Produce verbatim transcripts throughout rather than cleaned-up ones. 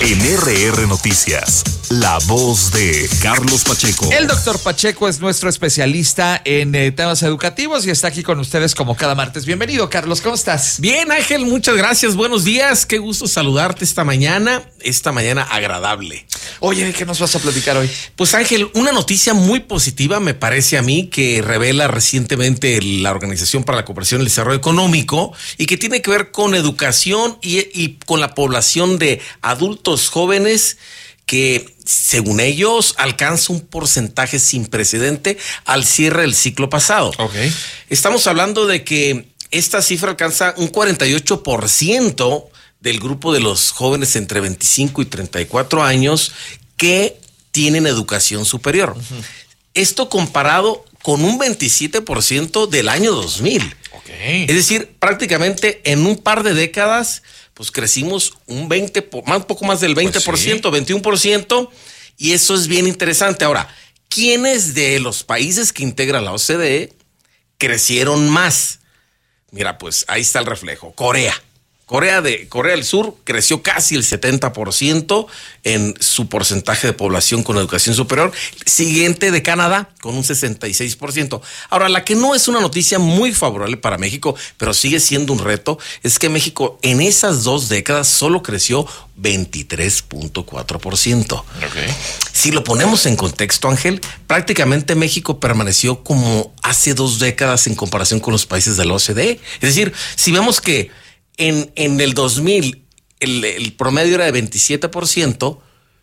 En R R Noticias, la voz de Carlos Pacheco. El doctor Pacheco es nuestro especialista en eh, temas educativos y está aquí con ustedes como cada martes. Bienvenido, Carlos, ¿cómo estás? Bien, Ángel, muchas gracias. Buenos días. Qué gusto saludarte esta mañana, esta mañana agradable. Oye, ¿de qué nos vas a platicar hoy? Pues, Ángel, una noticia muy positiva me parece a mí que revela recientemente la Organización para la Cooperación y el Desarrollo Económico y que tiene que ver con educación y, y con la población de adultos jóvenes que, según ellos, alcanza un porcentaje sin precedente al cierre del ciclo pasado. Okay. Estamos hablando de que esta cifra alcanza un cuarenta y ocho por ciento del grupo de los jóvenes entre veinticinco y treinta y cuatro años que tienen educación superior. Uh-huh. Esto comparado con un veintisiete por ciento del año dos mil. Okay. Es decir, prácticamente en un par de décadas pues crecimos un veinte, un poco más del veinte por ciento, pues sí. veintiuno por ciento, y eso es bien interesante. Ahora, ¿quiénes de los países que integran la O C D E crecieron más? Mira, pues ahí está el reflejo. Corea. Corea, de, Corea del Sur creció casi el setenta por ciento en su porcentaje de población con educación superior. Siguiente de Canadá con un sesenta y seis por ciento. Ahora, la que no es una noticia muy favorable para México, pero sigue siendo un reto, es que México en esas dos décadas solo creció veintitrés punto cuatro por ciento. Okay. Si lo ponemos en contexto, Ángel, prácticamente México permaneció como hace dos décadas en comparación con los países de la O C D E. Es decir, si vemos que En, en el dos mil el, el promedio era de veintisiete por ciento,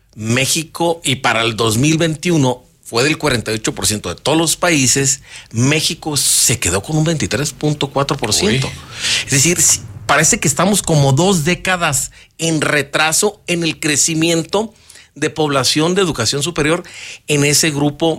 México, y para el dos mil veintiuno fue del cuarenta y ocho por ciento de todos los países, México se quedó con un veintitrés punto cuatro por ciento. Uy. Es decir, parece que estamos como dos décadas en retraso en el crecimiento de población de educación superior en ese grupo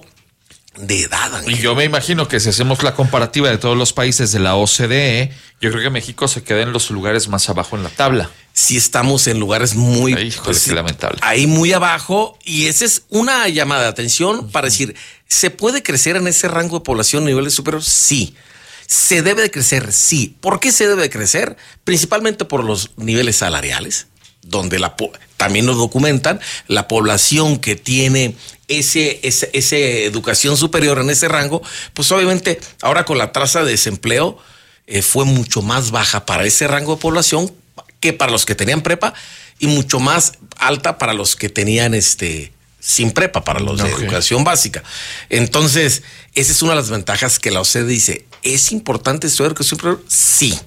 de edad, Ángel. Y yo me imagino que si hacemos la comparativa de todos los países de la O C D E, yo creo que México se queda en los lugares más abajo en la tabla. Sí, estamos en lugares muy... Ay, híjole, pues, qué lamentable. Ahí muy abajo, y esa es una llamada de atención uh-huh. para decir, ¿se puede crecer en ese rango de población a niveles superiores? Sí. ¿Se debe de crecer? Sí. ¿Por qué se debe de crecer? Principalmente por los niveles salariales, donde la también nos documentan, la población que tiene ese, ese, ese educación superior en ese rango, pues obviamente ahora con la tasa de desempleo eh, fue mucho más baja para ese rango de población que para los que tenían prepa y mucho más alta para los que tenían este sin prepa, para los okay. de educación básica. Entonces, esa es una de las ventajas que la O C D E dice, ¿es importante estudiar educación superior? Sí.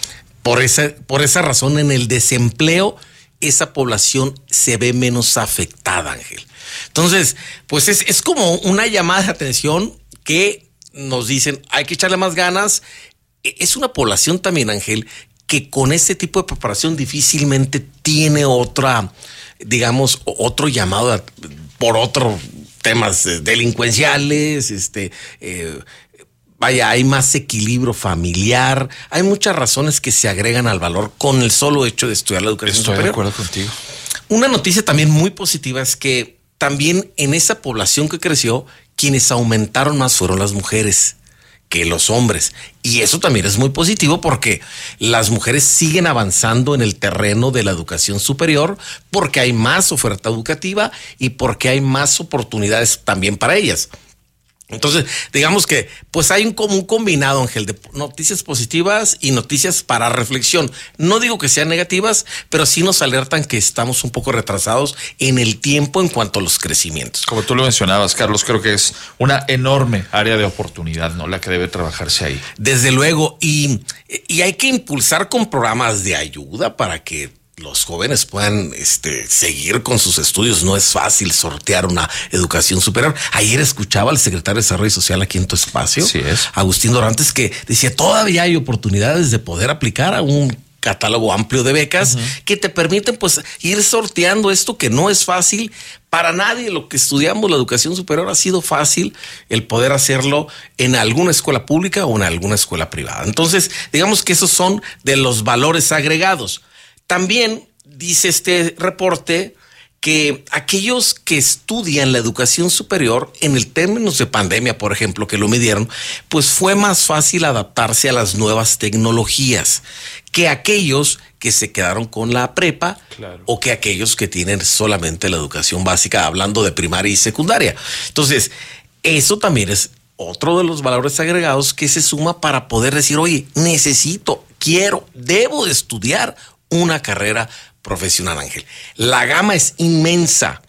Por esa, por esa razón, en el desempleo, esa población se ve menos afectada, Ángel. Entonces, pues es, es como una llamada de atención que nos dicen, hay que echarle más ganas. Es una población también, Ángel, que con este tipo de preparación difícilmente tiene otra, digamos, otro llamado a, por otros temas delincuenciales, este... Eh, Vaya, hay más equilibrio familiar, hay muchas razones que se agregan al valor con el solo hecho de estudiar la educación superior. Estoy de acuerdo contigo. Una noticia también muy positiva es que también en esa población que creció, quienes aumentaron más fueron las mujeres que los hombres. Y eso también es muy positivo porque las mujeres siguen avanzando en el terreno de la educación superior porque hay más oferta educativa y porque hay más oportunidades también para ellas. Entonces, digamos que pues hay un, como un combinado, Ángel, de noticias positivas y noticias para reflexión. No digo que sean negativas, pero sí nos alertan que estamos un poco retrasados en el tiempo en cuanto a los crecimientos. Como tú lo mencionabas, Carlos, creo que es una enorme área de oportunidad, ¿no? La que debe trabajarse ahí. Desde luego, y, y hay que impulsar con programas de ayuda para que los jóvenes puedan este, seguir con sus estudios. No es fácil sortear una educación superior. Ayer escuchaba al secretario de Desarrollo Social aquí en tu espacio, sí es. Agustín Dorantes, que decía, todavía hay oportunidades de poder aplicar a un catálogo amplio de becas uh-huh. que te permiten pues ir sorteando esto que no es fácil para nadie. Lo que estudiamos, la educación superior, ha sido fácil el poder hacerlo en alguna escuela pública o en alguna escuela privada. Entonces, digamos que esos son de los valores agregados. También dice este reporte que aquellos que estudian la educación superior, en el términos de pandemia, por ejemplo, que lo midieron, pues fue más fácil adaptarse a las nuevas tecnologías que aquellos que se quedaron con la prepa, claro, o que aquellos que tienen solamente la educación básica, hablando de primaria y secundaria. Entonces, eso también es otro de los valores agregados que se suma para poder decir, oye, necesito, quiero, debo de estudiar una carrera profesional, Ángel. La gama es inmensa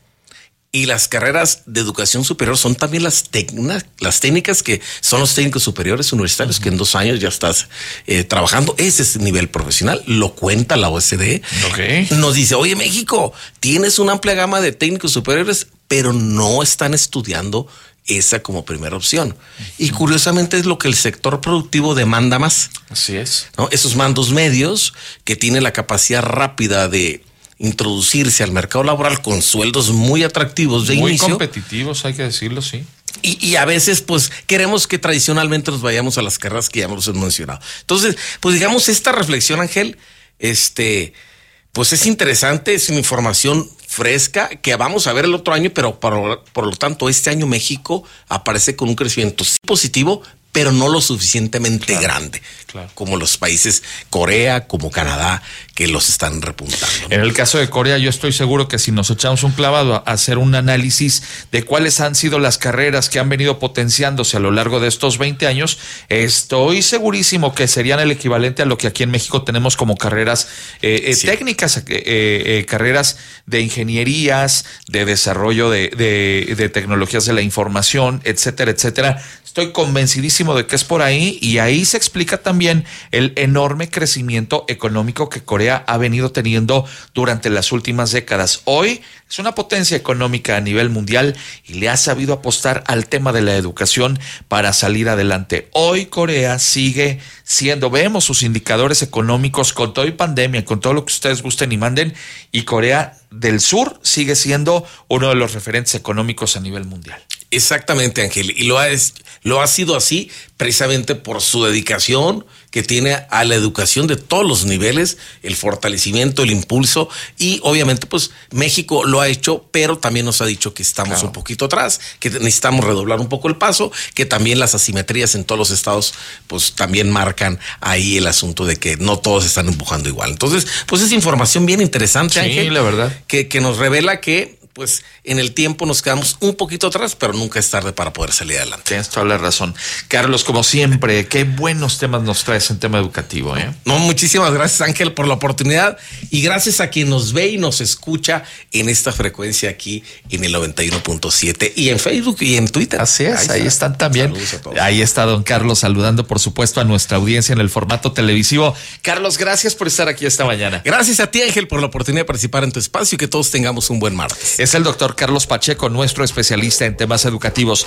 y las carreras de educación superior son también las técnicas, las técnicas que son los técnicos superiores universitarios, uh-huh, que en dos años ya estás eh, trabajando. Ese es el nivel profesional, lo cuenta la O E C D. Okay. Nos dice, oye, México, tienes una amplia gama de técnicos superiores, pero no están estudiando esa como primera opción. Y curiosamente es lo que el sector productivo demanda más. Así es. ¿No? Esos mandos medios que tienen la capacidad rápida de introducirse al mercado laboral con sueldos muy atractivos de muy inicio. Muy competitivos, hay que decirlo, sí. Y, y a veces, pues, queremos que tradicionalmente nos vayamos a las carreras que ya hemos mencionado. Entonces, pues, digamos, esta reflexión, Ángel, este, pues es interesante, es una información fresca que vamos a ver el otro año, pero por, por lo tanto, este año México aparece con un crecimiento sí positivo, pero no lo suficientemente claro, grande, claro, como los países Corea, como Canadá, que los están repuntando. En el caso de Corea, yo estoy seguro que si nos echamos un clavado a hacer un análisis de cuáles han sido las carreras que han venido potenciándose a lo largo de estos veinte años, estoy segurísimo que serían el equivalente a lo que aquí en México tenemos como carreras eh, eh, sí. técnicas, eh, eh, carreras de ingenierías, de desarrollo de, de, de tecnologías de la información, etcétera, etcétera. Estoy convencidísimo de que es por ahí, y ahí se explica también el enorme crecimiento económico que Corea ha venido teniendo durante las últimas décadas. Hoy es una potencia económica a nivel mundial y le ha sabido apostar al tema de la educación para salir adelante. Hoy Corea sigue siendo, vemos sus indicadores económicos con todo y pandemia, con todo lo que ustedes gusten y manden, y Corea del Sur sigue siendo uno de los referentes económicos a nivel mundial. Exactamente, Ángel, y lo ha, lo ha sido así precisamente por su dedicación que tiene a la educación de todos los niveles, el fortalecimiento, el impulso, y obviamente pues México lo ha hecho, pero también nos ha dicho que estamos claro. un poquito atrás, que necesitamos redoblar un poco el paso, que también las asimetrías en todos los estados pues también marcan ahí el asunto de que no todos están empujando igual. Entonces, pues es información bien interesante, sí, Ángel, la verdad, que, que nos revela que pues en el tiempo nos quedamos un poquito atrás, pero nunca es tarde para poder salir adelante. Tienes toda la razón. Carlos, como siempre, qué buenos temas nos traes en tema educativo, ¿eh? No, muchísimas gracias, Ángel, por la oportunidad, y gracias a quien nos ve y nos escucha en esta frecuencia aquí en el noventa y uno punto siete y en Facebook y en Twitter. Así es, ahí, ahí están también. Saludos a todos. Ahí está don Carlos saludando, por supuesto, a nuestra audiencia en el formato televisivo. Carlos, gracias por estar aquí esta mañana. Gracias a ti, Ángel, por la oportunidad de participar en tu espacio y que todos tengamos un buen martes. Es el doctor Carlos Pacheco, nuestro especialista en temas educativos.